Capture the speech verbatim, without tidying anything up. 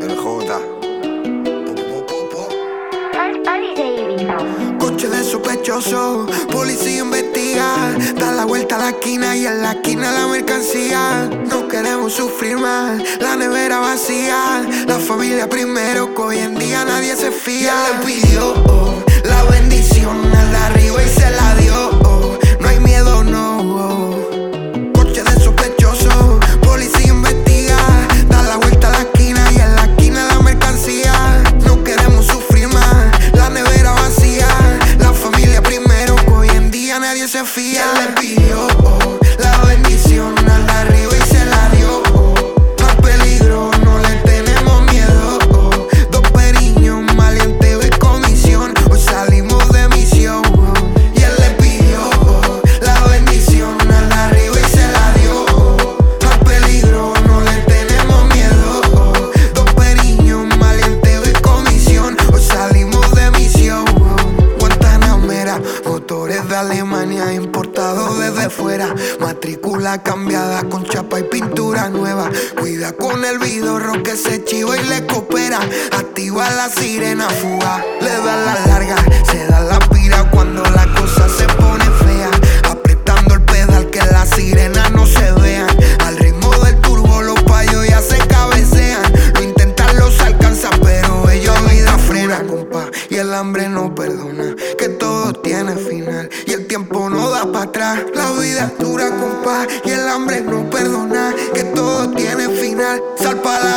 J. Coche de sospechoso, policía investiga. Da la vuelta a la esquina y en la esquina la mercancía. No queremos sufrir más, la nevera vacía. La familia primero, que hoy en día nadie se fía. Le pidió oh, la bendición al de arriba y se la dio. Oh, no hay miedo, no. Oh. Coche de sospechoso, policía investiga. Da la vuelta a la esquina y en la esquina la mercancía. No queremos sufrir más, la nevera vacía. La familia primero, que hoy en día nadie se fía. Le pidió oh, la bendición al de arriba y se la dio. Oh, no hay peligro, no le tenemos miedo. Oh, dos periños, maleanteo y comisión. Hoy salimos de misión. Oh, y él le pidió oh, la bendición al de arriba y se la dio. Oh, no hay peligro, no le tenemos miedo. Oh, dos periños, maleanteo y comisión. Hoy salimos de misión. Oh, Guantanamera, motores de Alemania importados desde fuera. Matrícula cambiada con chapa y pintura nueva. Cuida con el vidorro que se chiva y le coopera. Activa la sirena fuga, le da la larga, se da la pira cuando la cosa se pone fea. Apretando el pedal que las sirenas no se vean. Al ritmo del turbo los payos ya se cabecean. Lo intentan, los alcanzan, pero ellos vida frena, compa. Y el hambre no perdona, que todo tiene final y el tiempo no da para atrás. La vida es dura, compa, y el hambre no perdona, que todo tiene final. Sal pa' la